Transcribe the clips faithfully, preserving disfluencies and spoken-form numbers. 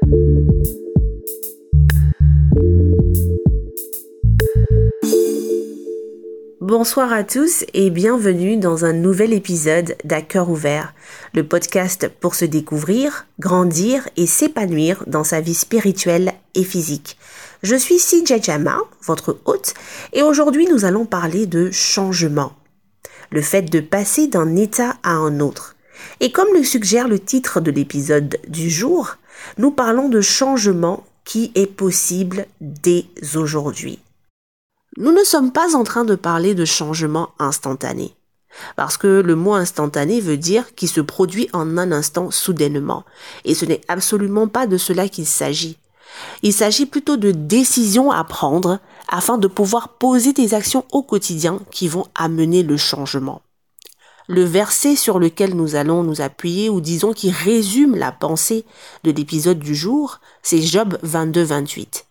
Bonsoir à tous et bienvenue dans un nouvel épisode d'À cœur ouvert, le podcast pour se découvrir, grandir et s'épanouir dans sa vie spirituelle et physique. Je suis Sidja Jama, votre hôte, et aujourd'hui nous allons parler de changement, le fait de passer d'un état à un autre. Et comme le suggère le titre de l'épisode du jour, nous parlons de changement qui est possible dès aujourd'hui. Nous ne sommes pas en train de parler de changement instantané, parce que le mot instantané veut dire qui se produit en un instant soudainement, et ce n'est absolument pas de cela qu'il s'agit. Il s'agit plutôt de décisions à prendre afin de pouvoir poser des actions au quotidien qui vont amener le changement. Le verset sur lequel nous allons nous appuyer, ou disons qui résume la pensée de l'épisode du jour, c'est Job vingt-deux vingt-huit,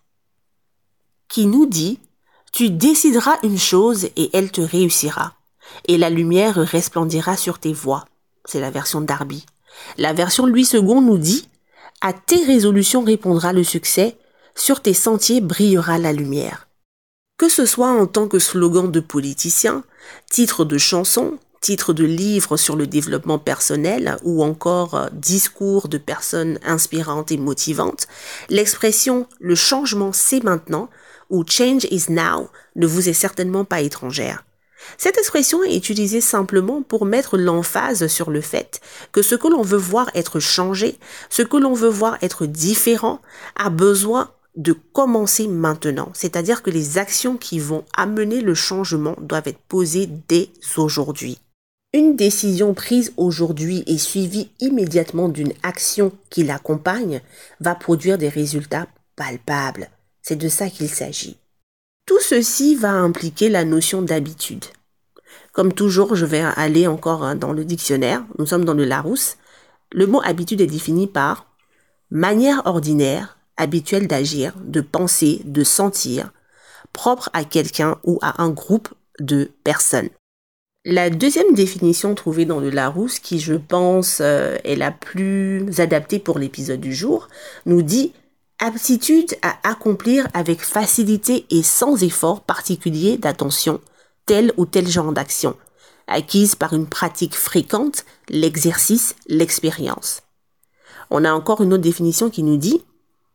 qui nous dit « Tu décideras une chose et elle te réussira, et la lumière resplendira sur tes voies. » C'est la version Darby. La version Louis second nous dit « À tes résolutions répondra le succès, sur tes sentiers brillera la lumière. » Que ce soit en tant que slogan de politicien, titre de chanson, titre de livre sur le développement personnel ou encore discours de personnes inspirantes et motivantes, l'expression « le changement c'est maintenant » ou « change is now » ne vous est certainement pas étrangère. Cette expression est utilisée simplement pour mettre l'emphase sur le fait que ce que l'on veut voir être changé, ce que l'on veut voir être différent, a besoin de commencer maintenant. C'est-à-dire que les actions qui vont amener le changement doivent être posées dès aujourd'hui. Une décision prise aujourd'hui et suivie immédiatement d'une action qui l'accompagne va produire des résultats palpables. C'est de ça qu'il s'agit. Tout ceci va impliquer la notion d'habitude. Comme toujours, je vais aller encore dans le dictionnaire. Nous sommes dans le Larousse. Le mot habitude est défini par manière ordinaire, habituelle d'agir, de penser, de sentir, propre à quelqu'un ou à un groupe de personnes. La deuxième définition trouvée dans le Larousse, qui je pense euh, est la plus adaptée pour l'épisode du jour, nous dit aptitude à accomplir avec facilité et sans effort particulier d'attention tel ou tel genre d'action, acquise par une pratique fréquente, l'exercice, l'expérience. On a encore une autre définition qui nous dit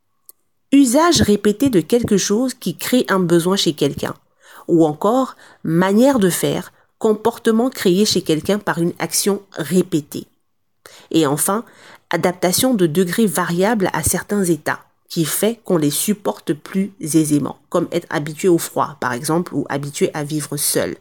usage répété de quelque chose qui crée un besoin chez quelqu'un, ou encore manière de faire, comportement créé chez quelqu'un par une action répétée. Et enfin, adaptation de degrés variables à certains états, qui fait qu'on les supporte plus aisément, comme être habitué au froid, par exemple, ou habitué à vivre seul.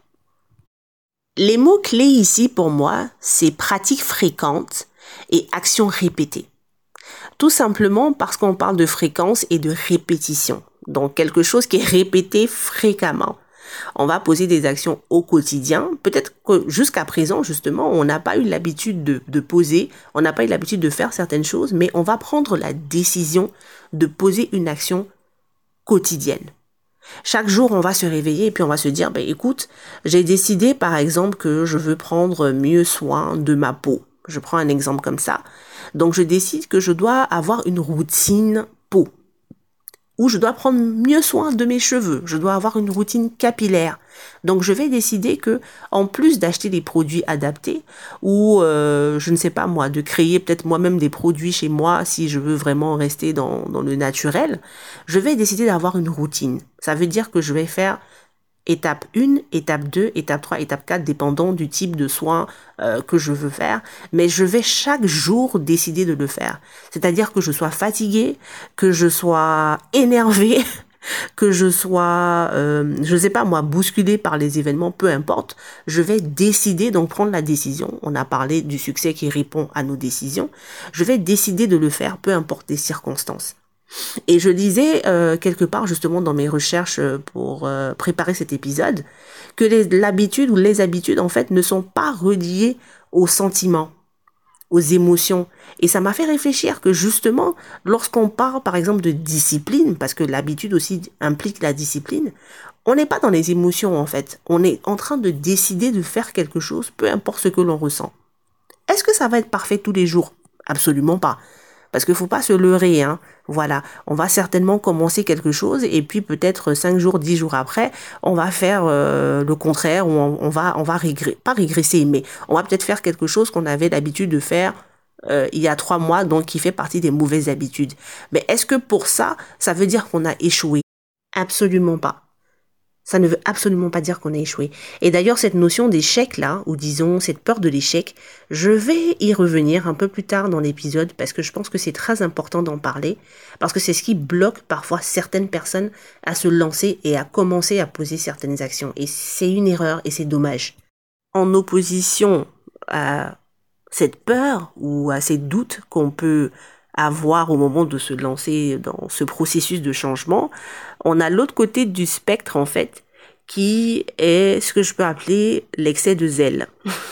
Les mots clés ici, pour moi, c'est pratique fréquente et action répétée. Tout simplement parce qu'on parle de fréquence et de répétition, donc quelque chose qui est répété fréquemment. On va poser des actions au quotidien. Peut-être que jusqu'à présent, justement, on n'a pas eu l'habitude de, de poser, on n'a pas eu l'habitude de faire certaines choses, mais on va prendre la décision de poser une action quotidienne. Chaque jour, on va se réveiller et puis on va se dire, ben, écoute, j'ai décidé par exemple que je veux prendre mieux soin de ma peau. Je prends un exemple comme ça. Donc, je décide que je dois avoir une routine peau. Ou je dois prendre mieux soin de mes cheveux, je dois avoir une routine capillaire. Donc je vais décider que, en plus d'acheter des produits adaptés, ou euh, je ne sais pas moi, de créer peut-être moi-même des produits chez moi si je veux vraiment rester dans, dans le naturel, je vais décider d'avoir une routine. Ça veut dire que je vais faire étape un, étape deux, étape trois, étape quatre, dépendant du type de soin euh, que je veux faire. Mais je vais chaque jour décider de le faire. C'est-à-dire que je sois fatiguée, que je sois énervée, que je sois, euh, je ne sais pas moi, bousculée par les événements, peu importe. Je vais décider, donc prendre la décision. On a parlé du succès qui répond à nos décisions. Je vais décider de le faire, peu importe les circonstances. Et je disais euh, quelque part justement dans mes recherches pour euh, préparer cet épisode que les, l'habitude ou les habitudes en fait ne sont pas reliées aux sentiments, aux émotions. Et ça m'a fait réfléchir que justement lorsqu'on parle par exemple de discipline, parce que l'habitude aussi implique la discipline, on n'est pas dans les émotions en fait. On est en train de décider de faire quelque chose, peu importe ce que l'on ressent. Est-ce que ça va être parfait tous les jours ? Absolument pas. Parce qu'il faut pas se leurrer, hein. Voilà, on va certainement commencer quelque chose et puis peut-être cinq jours, dix jours après, on va faire euh, le contraire ou on, on va, on va régresser, pas régresser, mais on va peut-être faire quelque chose qu'on avait l'habitude de faire euh, il y a trois mois, donc qui fait partie des mauvaises habitudes. Mais est-ce que pour ça, ça veut dire qu'on a échoué? Absolument pas. Ça ne veut absolument pas dire qu'on a échoué. Et d'ailleurs, cette notion d'échec là, ou disons cette peur de l'échec, je vais y revenir un peu plus tard dans l'épisode parce que je pense que c'est très important d'en parler, parce que c'est ce qui bloque parfois certaines personnes à se lancer et à commencer à poser certaines actions. Et c'est une erreur et c'est dommage. En opposition à cette peur ou à ces doutes qu'on peut avoir au moment de se lancer dans ce processus de changement, on a l'autre côté du spectre en fait, qui est ce que je peux appeler l'excès de zèle.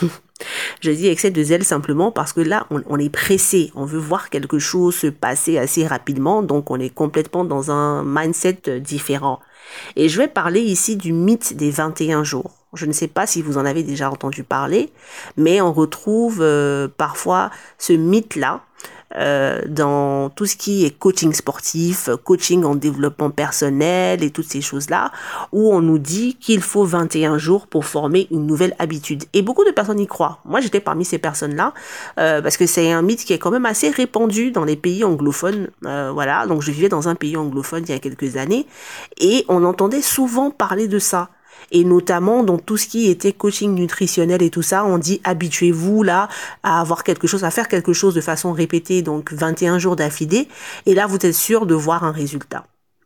Je dis excès de zèle simplement parce que là, on, on est pressé, on veut voir quelque chose se passer assez rapidement, donc on est complètement dans un mindset différent. Et je vais parler ici du mythe des vingt et un jours. Je ne sais pas si vous en avez déjà entendu parler, mais on retrouve euh, parfois ce mythe-là euh, dans tout ce qui est coaching sportif, coaching en développement personnel et toutes ces choses-là, où on nous dit qu'il faut vingt et un jours pour former une nouvelle habitude. Et beaucoup de personnes y croient. Moi, j'étais parmi ces personnes-là, euh, parce que c'est un mythe qui est quand même assez répandu dans les pays anglophones. Euh, voilà, donc je vivais dans un pays anglophone il y a quelques années, et on entendait souvent parler de ça. Et notamment dans tout ce qui était coaching nutritionnel et tout ça, on dit habituez-vous là à avoir quelque chose, à faire quelque chose de façon répétée, donc vingt et un jours d'affilée, et là vous êtes sûr de voir un résultat.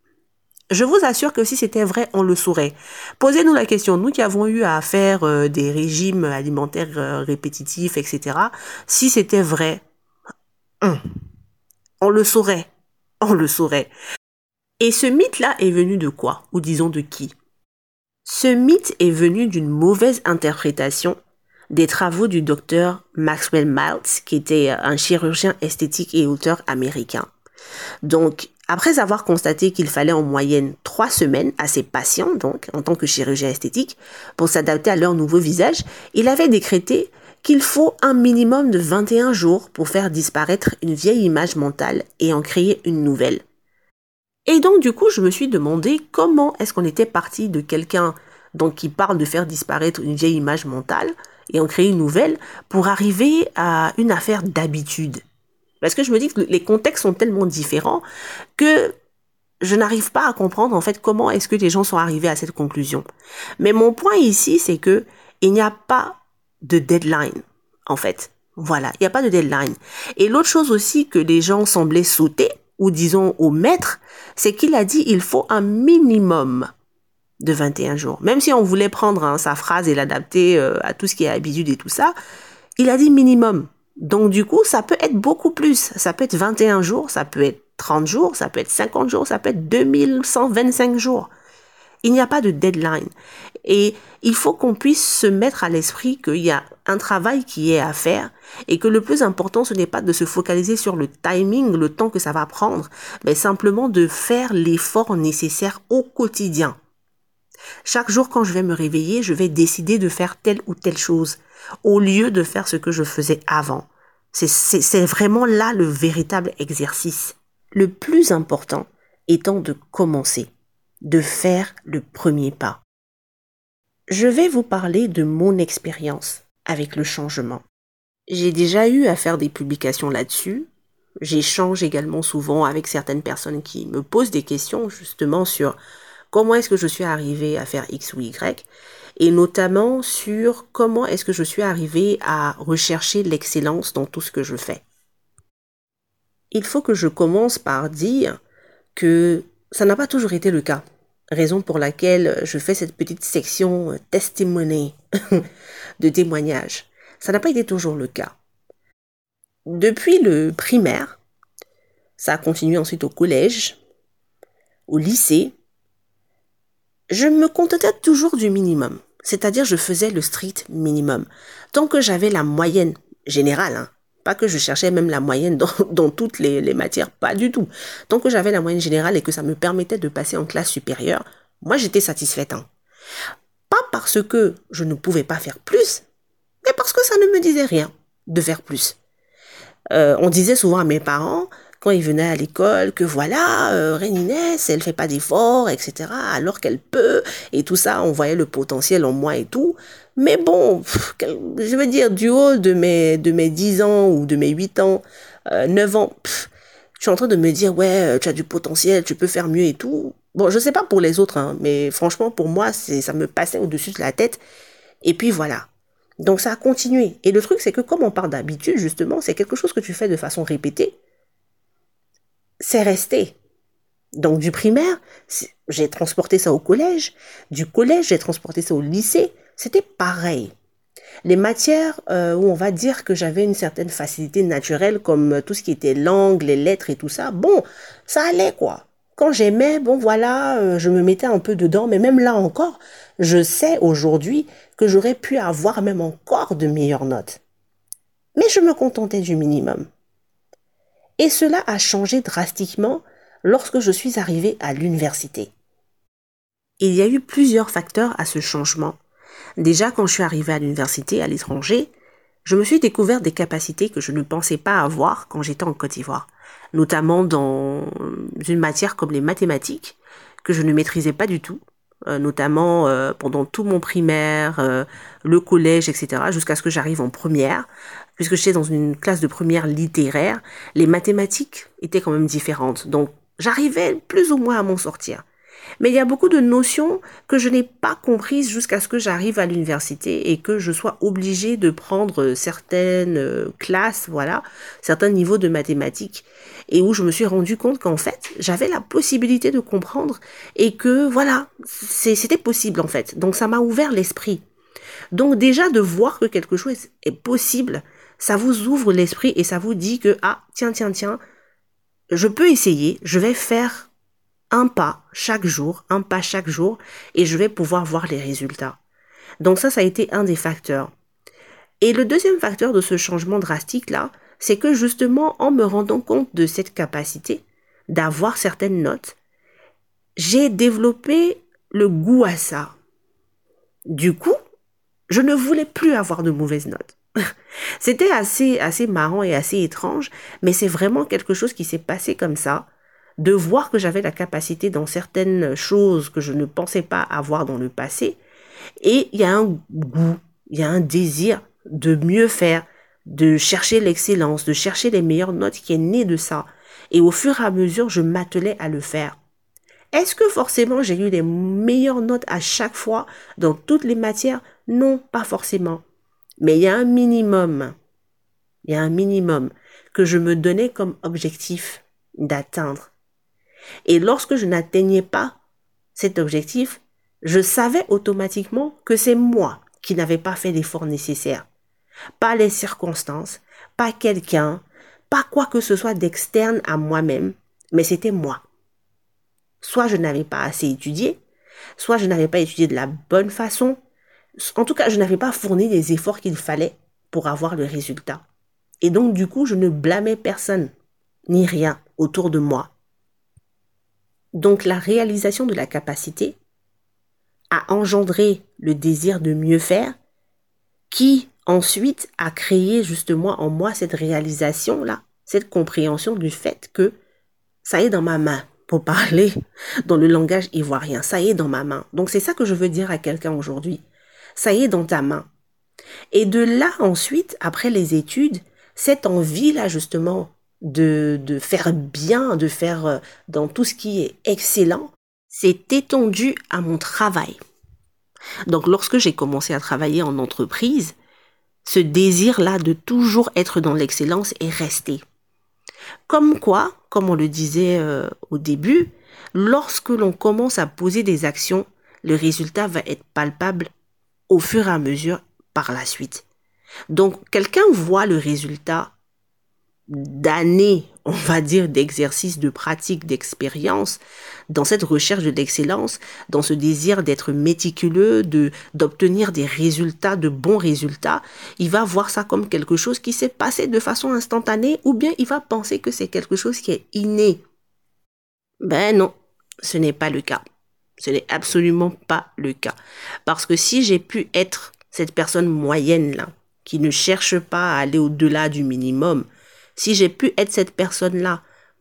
Je vous assure que si c'était vrai, on le saurait. Posez-nous la question, nous qui avons eu à faire euh, des régimes alimentaires euh, répétitifs, et cetera. Si c'était vrai, hum, on le saurait, on le saurait. Et ce mythe-là est venu de quoi? Ou disons de qui? Ce mythe est venu d'une mauvaise interprétation des travaux du docteur Maxwell Maltz, qui était un chirurgien esthétique et auteur américain. Donc, après avoir constaté qu'il fallait en moyenne trois semaines à ses patients, donc en tant que chirurgien esthétique, pour s'adapter à leur nouveau visage, il avait décrété qu'il faut un minimum de vingt et un jours pour faire disparaître une vieille image mentale et en créer une nouvelle. Et donc, du coup, je me suis demandé comment est-ce qu'on était parti de quelqu'un donc, qui parle de faire disparaître une vieille image mentale et en créer une nouvelle pour arriver à une affaire d'habitude. Parce que je me dis que les contextes sont tellement différents que je n'arrive pas à comprendre en fait comment est-ce que les gens sont arrivés à cette conclusion. Mais mon point ici, c'est que il n'y a pas de deadline, en fait. Voilà, il n'y a pas de deadline. Et l'autre chose aussi que les gens semblaient sauter, ou disons omettre, c'est qu'il a dit il faut un minimum de vingt et un jours. Même si on voulait prendre hein, sa phrase et l'adapter euh, à tout ce qui est habitude et tout ça, il a dit minimum. Donc du coup, ça peut être beaucoup plus. Ça peut être vingt et un jours, ça peut être trente jours, ça peut être cinquante jours, ça peut être deux mille cent vingt-cinq jours. Il n'y a pas de deadline. Et il faut qu'on puisse se mettre à l'esprit qu'il y a un travail qui est à faire et que le plus important, ce n'est pas de se focaliser sur le timing, le temps que ça va prendre, mais simplement de faire l'effort nécessaire au quotidien. Chaque jour, quand je vais me réveiller, je vais décider de faire telle ou telle chose au lieu de faire ce que je faisais avant. C'est, c'est, c'est vraiment là le véritable exercice. Le plus important étant de commencer, de faire le premier pas. Je vais vous parler de mon expérience avec le changement. J'ai déjà eu à faire des publications là-dessus. J'échange également souvent avec certaines personnes qui me posent des questions justement sur comment est-ce que je suis arrivée à faire X ou Y et notamment sur comment est-ce que je suis arrivée à rechercher l'excellence dans tout ce que je fais. Il faut que je commence par dire que ça n'a pas toujours été le cas. Raison pour laquelle je fais cette petite section testimony de témoignage. Ça n'a pas été toujours le cas. Depuis le primaire, ça a continué ensuite au collège, au lycée, je me contentais toujours du minimum. C'est-à-dire je faisais le strict minimum. Tant que j'avais la moyenne générale, hein, pas que je cherchais même la moyenne dans, dans toutes les, les matières, pas du tout. Tant que j'avais la moyenne générale et que ça me permettait de passer en classe supérieure, moi j'étais satisfaite. Hein. Pas parce que je ne pouvais pas faire plus, mais parce que ça ne me disait rien de faire plus. Euh, on disait souvent à mes parents quand il venait à l'école que voilà, euh, Reine Inès, elle fait pas d'efforts, et cetera, alors qu'elle peut, et tout ça, on voyait le potentiel en moi et tout. Mais bon, pff, je veux dire, du haut de mes, de mes dix ans ou de mes huit ans, euh, neuf ans, pff, je suis en train de me dire, ouais, tu as du potentiel, tu peux faire mieux et tout. Bon, je sais pas pour les autres, hein, mais franchement, pour moi, c'est, ça me passait au-dessus de la tête. Et puis voilà. Donc ça a continué. Et le truc, c'est que comme on parle d'habitude, justement, c'est quelque chose que tu fais de façon répétée, c'est resté. Donc du primaire, j'ai transporté ça au collège. Du collège, j'ai transporté ça au lycée. C'était pareil. Les matières euh, où on va dire que j'avais une certaine facilité naturelle, comme tout ce qui était langue, les lettres et tout ça, bon, ça allait quoi. Quand j'aimais, bon voilà, euh, je me mettais un peu dedans, mais même là encore, je sais aujourd'hui que j'aurais pu avoir même encore de meilleures notes. Mais je me contentais du minimum. Et cela a changé drastiquement lorsque je suis arrivée à l'université. Il y a eu plusieurs facteurs à ce changement. Déjà, quand je suis arrivée à l'université à l'étranger, je me suis découvert des capacités que je ne pensais pas avoir quand j'étais en Côte d'Ivoire, notamment dans une matière comme les mathématiques, que je ne maîtrisais pas du tout, euh, notamment euh, pendant tout mon primaire, euh, le collège, et cetera, jusqu'à ce que j'arrive en première. Puisque j'étais dans une classe de première littéraire, les mathématiques étaient quand même différentes. Donc, j'arrivais plus ou moins à m'en sortir. Mais il y a beaucoup de notions que je n'ai pas comprises jusqu'à ce que j'arrive à l'université et que je sois obligée de prendre certaines classes, voilà, certains niveaux de mathématiques, et où je me suis rendu compte qu'en fait, j'avais la possibilité de comprendre et que, voilà, c'était possible en fait. Donc ça m'a ouvert l'esprit. Donc déjà de voir que quelque chose est possible, ça vous ouvre l'esprit et ça vous dit que, ah, tiens, tiens, tiens, je peux essayer, je vais faire un pas chaque jour, un pas chaque jour, et je vais pouvoir voir les résultats. Donc ça, ça a été un des facteurs. Et le deuxième facteur de ce changement drastique-là, c'est que justement, en me rendant compte de cette capacité d'avoir certaines notes, j'ai développé le goût à ça. Du coup, je ne voulais plus avoir de mauvaises notes. C'était assez, assez marrant et assez étrange, mais c'est vraiment quelque chose qui s'est passé comme ça, de voir que j'avais la capacité dans certaines choses que je ne pensais pas avoir dans le passé, et il y a un goût, il y a un désir de mieux faire, de chercher l'excellence, de chercher les meilleures notes qui est né de ça, et au fur et à mesure, je m'attelais à le faire. Est-ce que forcément j'ai eu les meilleures notes à chaque fois dans toutes les matières? Non, pas forcément. Mais il y a un minimum, il y a un minimum que je me donnais comme objectif d'atteindre. Et lorsque je n'atteignais pas cet objectif, je savais automatiquement que c'est moi qui n'avais pas fait l'effort nécessaire. Pas les circonstances, pas quelqu'un, pas quoi que ce soit d'externe à moi-même, mais c'était moi. Soit je n'avais pas assez étudié, soit je n'avais pas étudié de la bonne façon. En tout cas, je n'avais pas fourni les efforts qu'il fallait pour avoir le résultat. Et donc, du coup, je ne blâmais personne, ni rien autour de moi. Donc, la réalisation de la capacité a engendré le désir de mieux faire, qui ensuite a créé justement en moi cette réalisation-là, cette compréhension du fait que ça est dans ma main. Pour parler dans le langage ivoirien, ça y est dans ma main. Donc c'est ça que je veux dire à quelqu'un aujourd'hui. Ça y est dans ta main. Et de là ensuite, après les études, cette envie-là justement de, de faire bien, de faire euh, dans tout ce qui est excellent, s'est étendue à mon travail. Donc lorsque j'ai commencé à travailler en entreprise, ce désir-là de toujours être dans l'excellence est resté. Comme quoi, comme on le disait euh, au début, lorsque l'on commence à poser des actions, le résultat va être palpable au fur et à mesure par la suite. Donc, quelqu'un voit le résultat d'années, on va dire, d'exercice, de pratique, d'expérience, dans cette recherche de l'excellence, dans ce désir d'être méticuleux, de, d'obtenir des résultats, de bons résultats, il va voir ça comme quelque chose qui s'est passé de façon instantanée, ou bien il va penser que c'est quelque chose qui est inné. Ben non, ce n'est pas le cas. Ce n'est absolument pas le cas. Parce que si j'ai pu être cette personne moyenne-là, qui ne cherche pas à aller au-delà du minimum, si j'ai pu être cette personne-là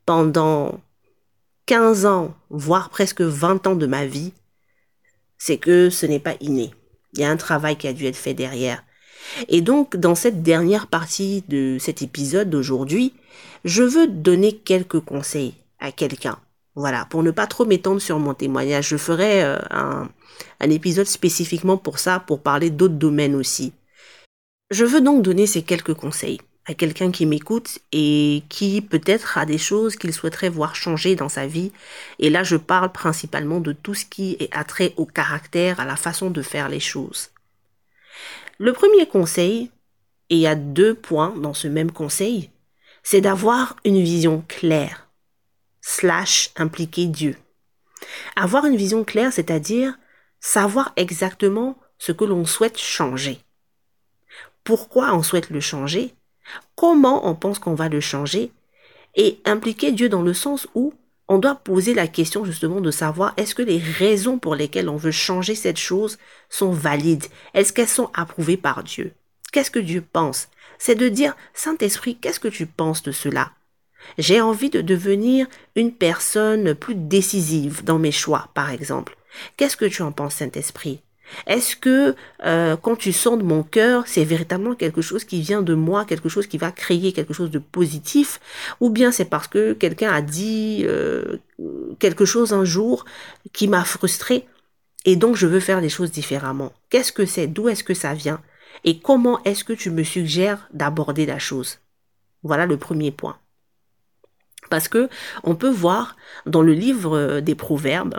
pendant quinze ans, voire presque vingt ans de ma vie, c'est que ce n'est pas inné. Il y a un travail qui a dû être fait derrière. Et donc, dans cette dernière partie de cet épisode d'aujourd'hui, je veux donner quelques conseils à quelqu'un. Voilà, pour ne pas trop m'étendre sur mon témoignage, je ferai euh, un, un épisode spécifiquement pour ça, pour parler d'autres domaines aussi. Je veux donc donner ces quelques conseils à quelqu'un qui m'écoute et qui peut-être a des choses qu'il souhaiterait voir changer dans sa vie. Et là, je parle principalement de tout ce qui est attrait au caractère, à la façon de faire les choses. Le premier conseil, et il y a deux points dans ce même conseil, c'est d'avoir une vision claire, slash impliquer Dieu. Avoir une vision claire, c'est-à-dire savoir exactement ce que l'on souhaite changer. Pourquoi on souhaite le changer? Comment on pense qu'on va le changer? Et impliquer Dieu dans le sens où on doit poser la question justement de savoir est-ce que les raisons pour lesquelles on veut changer cette chose sont valides? Est-ce qu'elles sont approuvées par Dieu? Qu'est-ce que Dieu pense? C'est de dire, Saint-Esprit, qu'est-ce que tu penses de cela? J'ai envie de devenir une personne plus décisive dans mes choix, par exemple. Qu'est-ce que tu en penses, Saint-Esprit? Est-ce que euh, quand tu sondes mon cœur, c'est véritablement quelque chose qui vient de moi, quelque chose qui va créer quelque chose de positif, ou bien c'est parce que quelqu'un a dit euh, quelque chose un jour qui m'a frustré et donc je veux faire les choses différemment? Qu'est-ce que c'est? D'où est-ce que ça vient? Et comment est-ce que tu me suggères d'aborder la chose? Voilà le premier point. Parce que on peut voir dans le livre des Proverbes,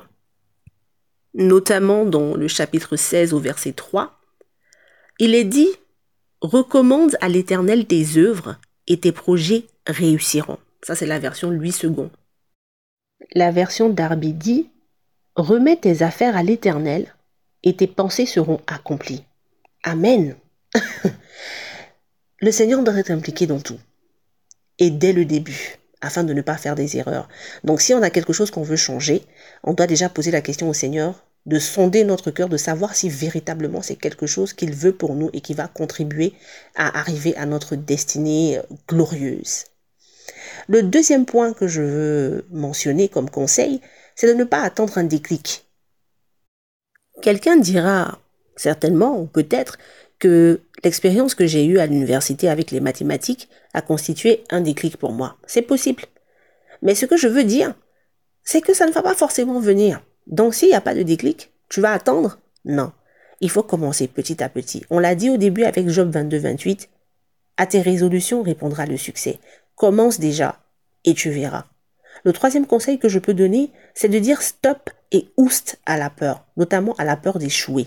notamment dans le chapitre seize au verset trois, il est dit « Recommande à l'Éternel tes œuvres et tes projets réussiront ». Ça, c'est la version Louis second. La version Darby dit « Remets tes affaires à l'Éternel et tes pensées seront accomplies ». Amen. Le Seigneur doit être impliqué dans tout. Et dès le début, afin de ne pas faire des erreurs. Donc si on a quelque chose qu'on veut changer, on doit déjà poser la question au Seigneur, de sonder notre cœur, de savoir si véritablement c'est quelque chose qu'il veut pour nous et qui va contribuer à arriver à notre destinée glorieuse. Le deuxième point que je veux mentionner comme conseil, c'est de ne pas attendre un déclic. Quelqu'un dira certainement ou peut-être que l'expérience que j'ai eue à l'université avec les mathématiques a constitué un déclic pour moi. C'est possible. Mais ce que je veux dire, c'est que ça ne va pas forcément venir. Donc s'il n'y a pas de déclic, tu vas attendre? Non. Il faut commencer petit à petit. On l'a dit au début avec Job vingt-deux vingt-huit, à tes résolutions répondra le succès. Commence déjà et tu verras. Le troisième conseil que je peux donner, c'est de dire stop et oust à la peur, notamment à la peur d'échouer.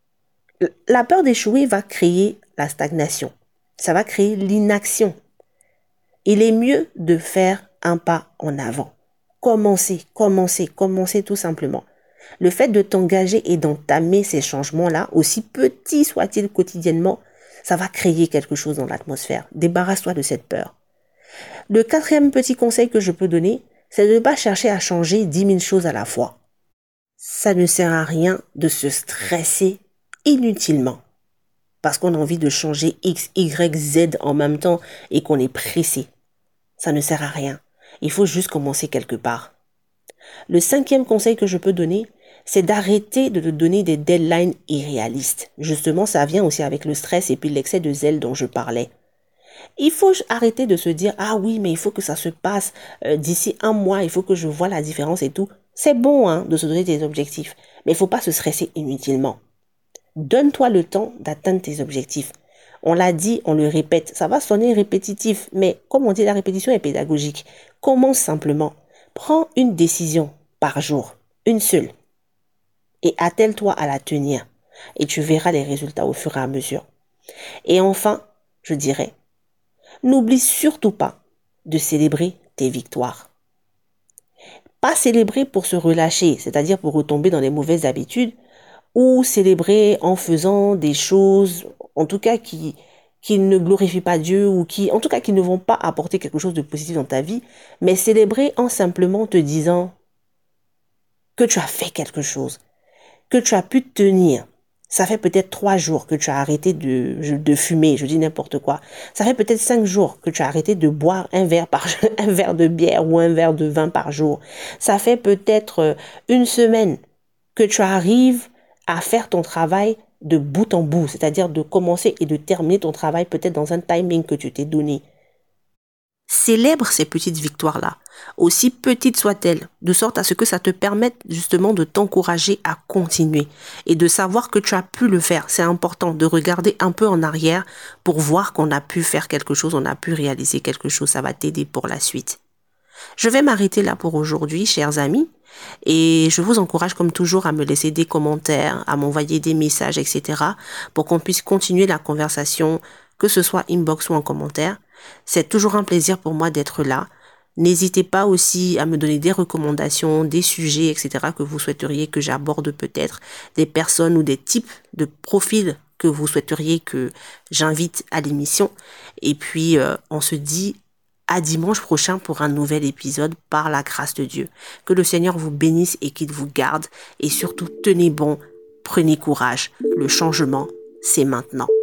La peur d'échouer va créer la stagnation. Ça va créer l'inaction. Il est mieux de faire un pas en avant. Commencer, commencer, commencer tout simplement. Le fait de t'engager et d'entamer ces changements-là, aussi petits soient-ils quotidiennement, ça va créer quelque chose dans l'atmosphère. Débarrasse-toi de cette peur. Le quatrième petit conseil que je peux donner, c'est de ne pas chercher à changer dix mille choses à la fois. Ça ne sert à rien de se stresser inutilement parce qu'on a envie de changer X, Y, Z en même temps et qu'on est pressé. Ça ne sert à rien. Il faut juste commencer quelque part. Le cinquième conseil que je peux donner, c'est d'arrêter de te donner des deadlines irréalistes. Justement, ça vient aussi avec le stress et puis l'excès de zèle dont je parlais. Il faut arrêter de se dire « Ah oui, mais il faut que ça se passe euh, d'ici un mois, il faut que je voie la différence et tout. » C'est bon hein, de se donner des objectifs, mais il ne faut pas se stresser inutilement. Donne-toi le temps d'atteindre tes objectifs. On l'a dit, on le répète, ça va sonner répétitif, mais comme on dit, la répétition est pédagogique. Commence simplement. Prends une décision par jour, une seule, et attelle-toi à la tenir, et tu verras les résultats au fur et à mesure. Et enfin, je dirais, n'oublie surtout pas de célébrer tes victoires. Pas célébrer pour se relâcher, c'est-à-dire pour retomber dans les mauvaises habitudes, ou célébrer en faisant des choses, en tout cas qui, qui ne glorifient pas Dieu, ou qui, en tout cas qui ne vont pas apporter quelque chose de positif dans ta vie, mais célébrer en simplement te disant que tu as fait quelque chose, que tu as pu tenir, Ça fait peut-être trois jours que tu as arrêté de, de fumer, je dis n'importe quoi. Ça fait peut-être cinq jours que tu as arrêté de boire un verre par, un verre de bière ou un verre de vin par jour. Ça fait peut-être une semaine que tu arrives à faire ton travail de bout en bout, c'est-à-dire de commencer et de terminer ton travail peut-être dans un timing que tu t'es donné. Célèbre ces petites victoires-là, aussi petites soient-elles, de sorte à ce que ça te permette justement de t'encourager à continuer et de savoir que tu as pu le faire. C'est important de regarder un peu en arrière pour voir qu'on a pu faire quelque chose, on a pu réaliser quelque chose. Ça va t'aider pour la suite. Je vais m'arrêter là pour aujourd'hui, chers amis, et je vous encourage comme toujours à me laisser des commentaires, à m'envoyer des messages, et cetera pour qu'on puisse continuer la conversation, que ce soit inbox ou en commentaire. C'est toujours un plaisir pour moi d'être là. N'hésitez pas aussi à me donner des recommandations, des sujets, et cetera que vous souhaiteriez que j'aborde peut-être, des personnes ou des types de profils que vous souhaiteriez que j'invite à l'émission. Et puis, euh, on se dit à dimanche prochain pour un nouvel épisode par la grâce de Dieu. Que le Seigneur vous bénisse et qu'il vous garde. Et surtout, tenez bon, prenez courage. Le changement, c'est maintenant.